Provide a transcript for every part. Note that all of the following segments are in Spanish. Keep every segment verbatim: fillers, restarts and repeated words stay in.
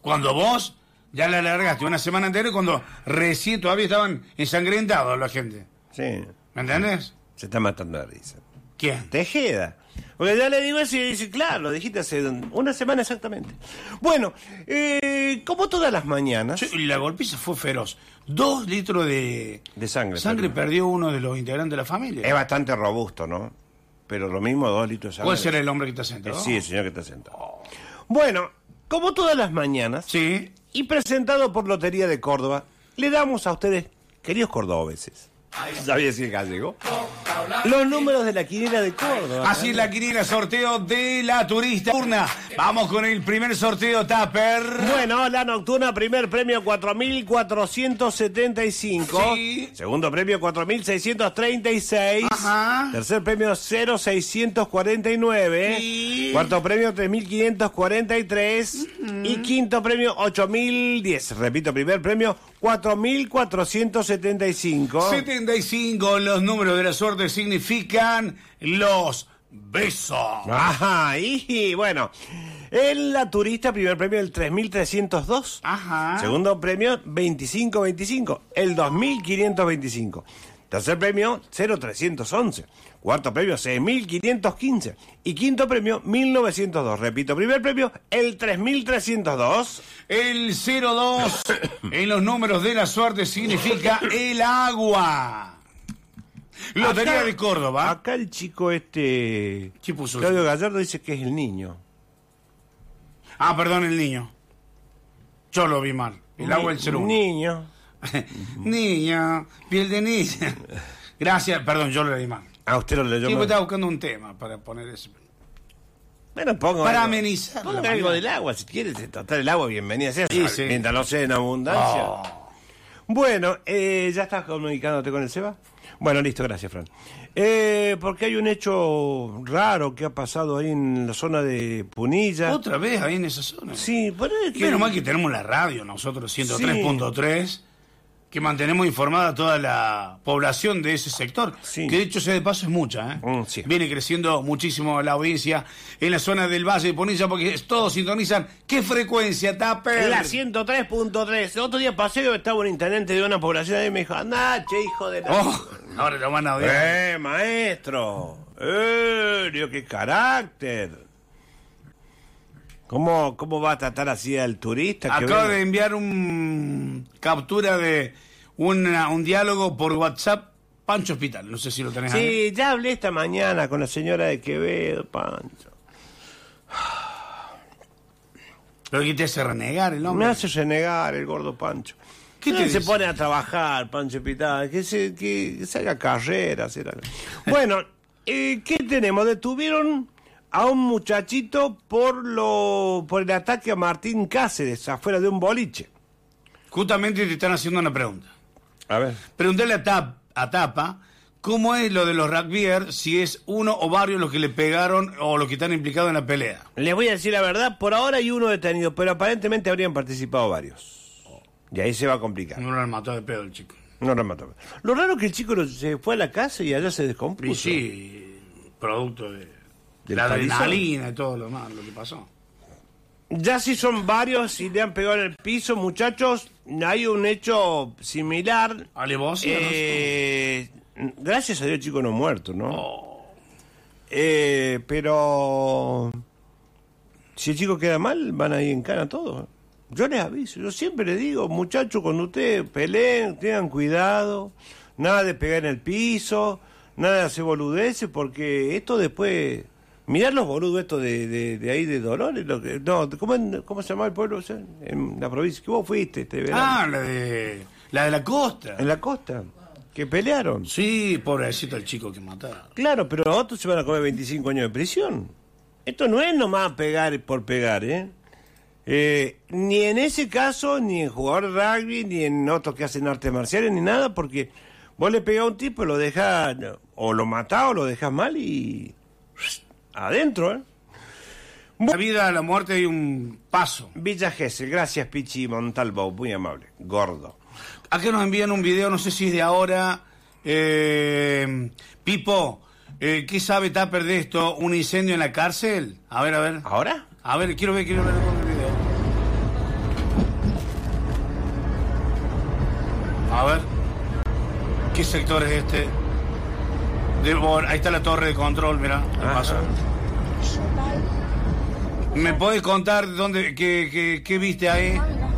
Cuando vos ya la largaste una semana entera y cuando recién todavía estaban ensangrentados la gente. Sí. ¿Me entendés? Se está matando de risa. ¿Quién? Tejeda. Porque ya le digo eso y dice, claro, lo dijiste hace una semana exactamente. Bueno, eh, como todas las mañanas... Sí, la golpiza fue feroz. Dos litros de... De sangre. Sangre perdió. perdió uno de los integrantes de la familia. Es bastante robusto, ¿no? Pero lo mismo, dos litros de sangre. ¿Puede ser el hombre que está sentado? Sí, el señor que está sentado. Oh. Bueno, como todas las mañanas... Sí. Y presentado por Lotería de Córdoba, le damos a ustedes, queridos cordobeses, ¿sabía decir gallego? Los números de la quiniela de Córdoba. Así es la quiniela, sorteo de la turista nocturna. Vamos con el primer sorteo, Tupper. Bueno, la nocturna, primer premio cuatro mil cuatrocientos setenta y cinco. Sí. Segundo premio cuatro mil seiscientos treinta y seis. Ajá. Tercer premio cero mil seiscientos cuarenta y nueve. Sí. Cuarto premio tres mil quinientos cuarenta y tres. Uh-huh. Y quinto premio ocho mil diez. Repito, primer premio cuatro mil cuatrocientos setenta y cinco. setenta y cinco, los números de la suerte significan los besos. Ajá, y bueno, en la turista, primer premio el tres mil trescientos dos. Ajá. Segundo premio veinticinco veinticinco, el dos mil quinientos veinticinco. Tercer premio cero mil trescientos once. Cuarto premio seis mil quinientos quince. Y quinto premio mil novecientos dos. Repito, primer premio el tres mil trescientos dos. El cero dos en los números de la suerte significa el agua. Lotería acá, de Córdoba. Acá el chico este... ¿Qué puso? Claudio Gallardo dice que es el niño. Ah, perdón, el niño. Yo lo vi mal. El Ni, agua el ser humano. Niño. Niño, piel de niña. Gracias, perdón, yo lo leí mal. Ah, usted lo leyó sí, mal. Estaba buscando un tema para poner eso. Bueno, pongo para algo, amenizar. Ponga algo del agua, si quieres tratar el agua, bienvenida sea. Sí, sí. Mientras no sea en abundancia. Oh. Bueno, eh, ¿ya estás comunicándote con el Seba? Bueno, listo, gracias, Fran. Eh, porque hay un hecho raro que ha pasado ahí en la zona de Punilla. ¿Otra vez ahí en esa zona? Sí, pero es que... Menos mal que tenemos la radio, nosotros, ciento tres punto tres, que mantenemos informada a toda la población de ese sector, sí. Que de hecho, sea de paso, es mucha, ¿eh? Mm, sí. Viene creciendo muchísimo la audiencia en la zona del Valle de Punilla, porque todos sintonizan. ¿Qué frecuencia, Tupper? La ciento tres punto tres. El otro día pasé que estaba un intendente de una población y me dijo, andá, che, hijo de la... Oh, ahora lo van a odiar. ¡Eh, maestro! ¡Eh, Dios, qué carácter! ¿Cómo, ¿Cómo va a tratar así al turista? Acabo de enviar un captura de una, un diálogo por WhatsApp, Pancho Hospital. No sé si lo tenés sí, ahí. Sí, ya hablé esta mañana con la señora de Quevedo, Pancho. ¿Pero qué te hace renegar el hombre? Me hace renegar el gordo Pancho. ¿Qué te se dice? pone a trabajar, Pancho Hospital, que se, que se haga carreras. Bueno, eh, ¿qué tenemos? Detuvieron a un muchachito por lo por el ataque a Martín Cáceres afuera de un boliche. Justamente te están haciendo una pregunta. A ver. Preguntale a, Tap, a Tapa cómo es lo de los rugbyers, si es uno o varios los que le pegaron o los que están implicados en la pelea. Les voy a decir la verdad, por ahora hay uno detenido, pero aparentemente habrían participado varios. Y ahí se va a complicar. No lo han matado de pedo el chico. No lo mató. Lo raro es que el chico lo- se fue a la casa y allá se descompuso. Y sí, producto de, Del la palizón. adrenalina y todo lo más, lo que pasó. Ya si son varios y le han pegado en el piso, muchachos, hay un hecho similar. Alevosia, Eh, gracias a Dios el chico no muerto, ¿no? Oh. Eh, pero si el chico queda mal, van ahí en cana todos. Yo les aviso, yo siempre les digo, muchachos, cuando ustedes peleen, tengan cuidado, nada de pegar en el piso, nada de hacer boludeces, porque esto después... Mirá los boludos estos de, de, de ahí de Dolores, lo que, no, ¿cómo, ¿cómo se llama el pueblo? O sea, en la provincia que vos fuiste este verano. Ah, la de la de la costa. En la costa, que pelearon. Sí, pobrecito el chico que mataron. Claro, pero los otros se van a comer veinticinco años de prisión. Esto no es nomás pegar por pegar, ¿eh? Eh, ni en ese caso, ni en jugador de rugby, ni en otros que hacen artes marciales, ni nada, porque vos le pegás a un tipo, lo dejás, o lo matás o lo dejás mal y... adentro, ¿eh? La vida a la muerte hay un paso. Villa Gesell, gracias Pichi Montalvo, muy amable, gordo. Acá nos envían un video, no sé si es de ahora. Eh, Pipo, eh, ¿qué sabe Tupper de esto? ¿Un incendio en la cárcel? A ver, a ver. ¿Ahora? A ver, quiero ver, quiero ver con el video. sector es este? De, bueno, ahí está la torre de control, mirá. ¿Qué pasa? ¿Me podés contar dónde, qué, qué, qué viste ahí?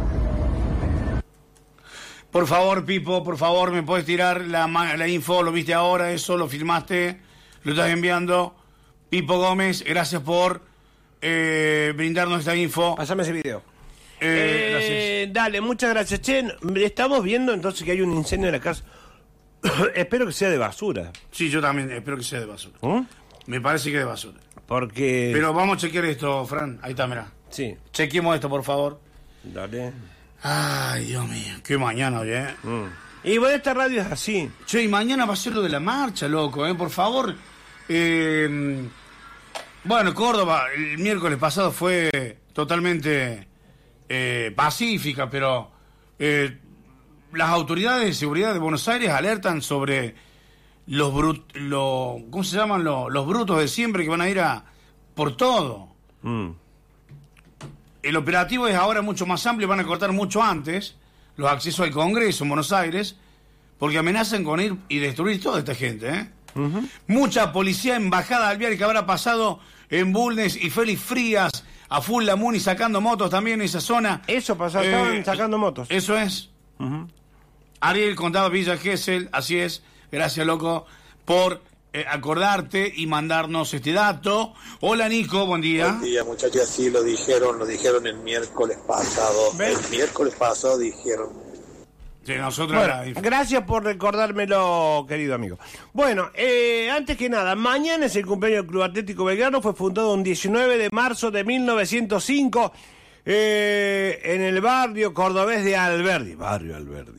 Por favor, Pipo, por favor, ¿me podés tirar la, la info? ¿Lo viste ahora? ¿Eso lo filmaste? ¿Lo estás enviando? Pipo Gómez, gracias por eh, brindarnos esta info. Pásame ese video. Eh, eh, dale, muchas gracias. Che, estamos viendo entonces que hay un incendio en la casa. Espero que sea de basura. Sí, yo también espero que sea de basura. ¿Mm? Me parece que es de basura. Porque... Pero vamos a chequear esto, Fran. Ahí está, mirá. Sí. Chequemos esto, por favor. Dale. Ay, Dios mío. Qué mañana hoy, ¿eh? Mm. Y bueno, esta radio es así. Che, y mañana va a ser lo de la marcha, loco, ¿eh? Por favor. Eh, bueno, Córdoba, el miércoles pasado fue totalmente eh, pacífica, pero eh, las autoridades de seguridad de Buenos Aires alertan sobre los brut, lo, ¿cómo se llaman? Los, los brutos de siempre que van a ir a por todo. Mm. El operativo es ahora mucho más amplio, van a cortar mucho antes los accesos al Congreso en Buenos Aires, porque amenazan con ir y destruir toda esta gente, ¿eh? Uh-huh. Mucha policía en Bajada Alvear que habrá pasado en Bulnes y Félix Frías, a full la Muni sacando motos también en esa zona. Eso pasó, eh, estaban sacando motos. Eso es. Uh-huh. Ariel Condado Villa Gesell, así es. Gracias, loco, por eh, acordarte y mandarnos este dato. Hola, Nico, buen día. Buen día, muchachos, así lo dijeron, lo dijeron el miércoles pasado. ¿Ves? El miércoles pasado dijeron. Sí, nosotros bueno, era... gracias por recordármelo, querido amigo. Bueno, eh, antes que nada, mañana es el cumpleaños del Club Atlético Belgrano. Fue fundado un diecinueve de marzo de mil novecientos cinco eh, en el barrio cordobés de Alberdi. Barrio Alberdi.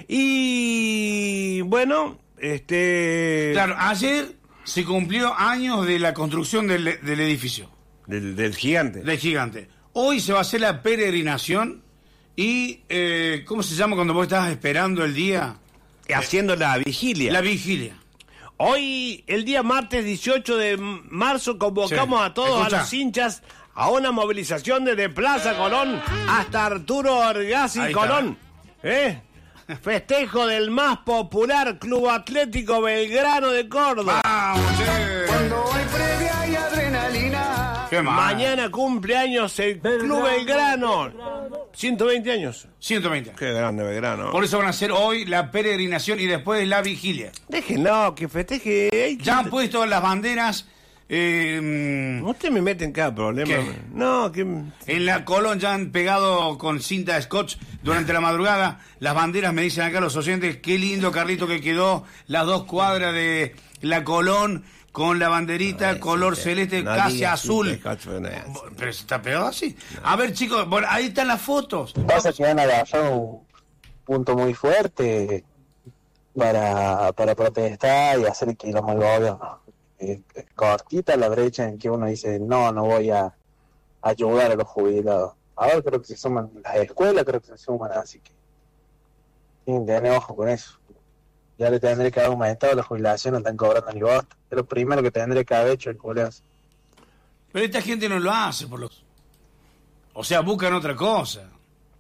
Y bueno, este... Claro, ayer se cumplió años de la construcción del, del edificio. Del, del gigante. Del gigante. Hoy se va a hacer la peregrinación. Y, eh, ¿cómo se llama cuando vos estás esperando el día? Haciendo la vigilia. La vigilia. Hoy, el día martes dieciocho de marzo, convocamos sí. a todos, Escucha. a los hinchas, a una movilización desde Plaza Colón hasta Arturo Orgazzi Colón. ¿Eh? Festejo del más popular Club Atlético Belgrano de Córdoba. ¡Vamos, che! Cuando hay previa y adrenalina. Qué mal. Mañana cumpleaños el Club Belgrano. ciento veinte años. ciento veinte. Qué grande Belgrano. Por eso van a hacer hoy la peregrinación y después la vigilia. Déjenlo, que festeje. Ya han puesto las banderas. Eh, Usted me mete en cada problema. ¿Qué? No, que... En la Colón ya han pegado con cinta de scotch durante la madrugada las banderas, me dicen acá los oyentes. Qué lindo, Carlito, que quedó las dos cuadras de la Colón con la banderita no, color sí, celeste, no casi azul. Scotch, no pero se está pegado así. No. A ver, chicos, bueno, ahí están las fotos. Pasa que van a agarrar un punto muy fuerte para, para protestar y hacer que lo mal gobierno. Eh, cortita la brecha en que uno dice no, no voy a ayudar a los jubilados. Ahora creo que se suman las escuelas, creo que se suman, así que tienen que tener ojo con eso. Ya le tendré que haber aumentado la jubilación, no están cobrando ni bosta. Es lo primero que tendré que haber hecho el jubilado. Pero esta gente no lo hace por los... O sea, buscan otra cosa.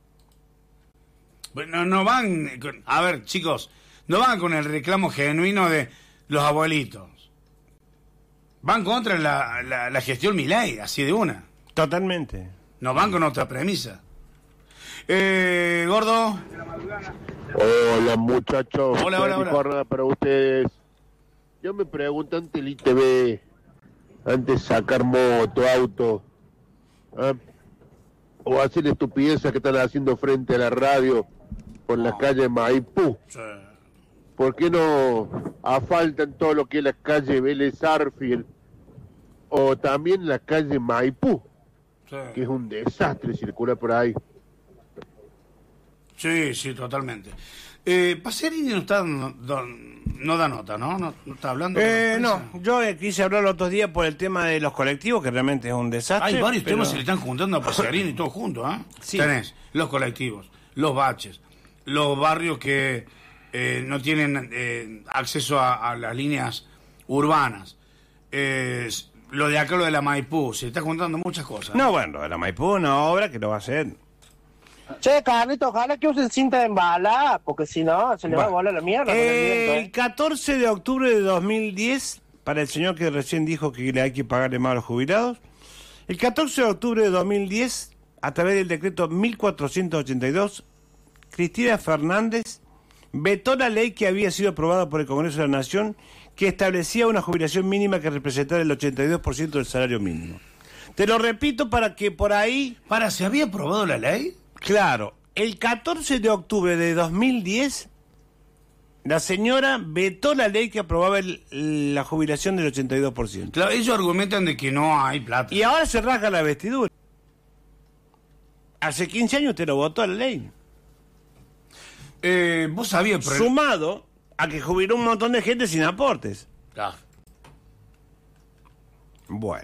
No, no van... Con... A ver, chicos, no van con el reclamo genuino de los abuelitos. Van contra la, la, la gestión Milei, así de una. Totalmente. No van con otra premisa. Eh, Gordo. Hola, muchachos. Hola, hola, hola. Jornada para ustedes. Yo me pregunto ante el I T V, antes de sacar moto, auto, ¿eh? o hacer estupideces que están haciendo frente a la radio por la calle Maipú. Sí. ¿Por qué no asfaltan todo lo que es la calle Vélez Arfield o también la calle Maipú? Sí. Que es un desastre circular por ahí. Sí, sí, totalmente. Eh, Pacerini no está, no, no da nota, ¿no? No, no está hablando. Eh, no, yo quise hablar los otros días por el tema de los colectivos, que realmente es un desastre. Hay varios pero... temas que se le están juntando a Pacerini todos juntos, ¿eh? Sí. Tenés los colectivos, los baches, los barrios que eh, no tienen eh, acceso a, a las líneas urbanas, eh, lo de acá, lo de la Maipú, se le está juntando muchas cosas. No, bueno, lo de la Maipú, una obra que lo va a hacer. Che, Carlito, ojalá que usen cinta de embala, porque si no, se le va a volar la mierda. Eh, el catorce de octubre de dos mil diez, para el señor que recién dijo que le hay que pagarle más a los jubilados, el catorce de octubre de dos mil diez, a través del decreto mil cuatrocientos ochenta y dos, Cristina Fernández vetó la ley que había sido aprobada por el Congreso de la Nación, que establecía una jubilación mínima que representara el ochenta y dos por ciento del salario mínimo. Te lo repito para que por ahí... ¿Para, se había aprobado la ley? Claro, el catorce de octubre de dos mil diez, la señora vetó la ley que aprobaba el, la jubilación del ochenta y dos por ciento. Claro, ellos argumentan de que no hay plata. Y ahora se rasga la vestidura. Hace quince años usted lo votó a la ley. Eh, vos sabías... Pero... Sumado a que jubiló un montón de gente sin aportes. Claro. Bueno.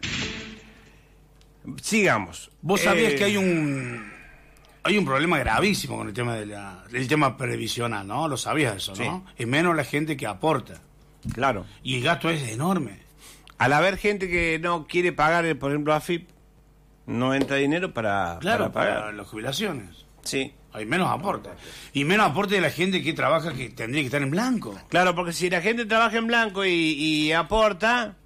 Sigamos. Vos sabías eh... que hay un... Hay un problema gravísimo con el tema de la, del tema previsional, ¿no? Lo sabías eso, ¿no? Sí. Y menos la gente que aporta. Claro. Y el gasto es enorme. Al haber gente que no quiere pagar, por ejemplo, A F I P, no entra dinero para, Claro, para pagar. para las jubilaciones. Sí. Hay menos aporte. Y menos aporte de la gente que trabaja, que tendría que estar en blanco. Claro, porque si la gente trabaja en blanco y, y aporta...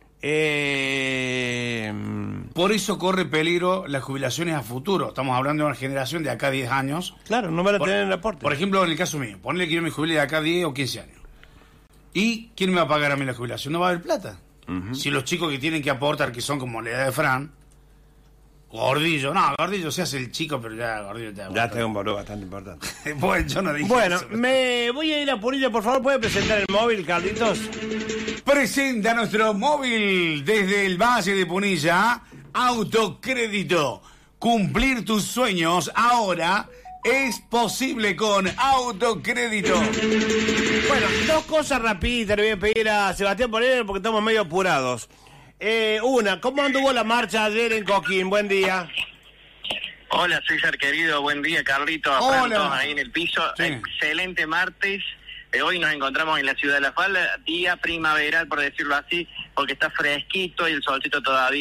Eh... Por eso corre peligro las jubilaciones a futuro. Estamos hablando de una generación de acá a diez años. Claro, no van a por, tener el aporte. Por ejemplo, en el caso mío, ponle que yo me jubile de acá a diez o quince años. ¿Y quién me va a pagar a mí la jubilación? No va a haber plata. Uh-huh. Si los chicos que tienen que aportar, que son como la edad de Fran, Gordillo, no, Gordillo se hace el chico, pero ya Gordillo te da. Ya tengo un valor bastante importante. Bueno, yo no dije Bueno, eso. me voy a ir a Punilla, por favor, ¿puede presentar el móvil, Carlitos? Presenta nuestro móvil desde el Valle de Punilla, Autocrédito. Cumplir tus sueños ahora es posible con Autocrédito. Bueno, dos cosas rapiditas le voy a pedir a Sebastián Polero porque estamos medio apurados. Eh, una, ¿cómo anduvo la marcha ayer en Coquín? Buen día. Hola, César, querido. Buen día, Carlito. Hola. Todos ahí en el piso. Sí. Excelente martes. Eh, hoy nos encontramos en la ciudad de La Falda, día primaveral, por decirlo así, porque está fresquito y el solcito todavía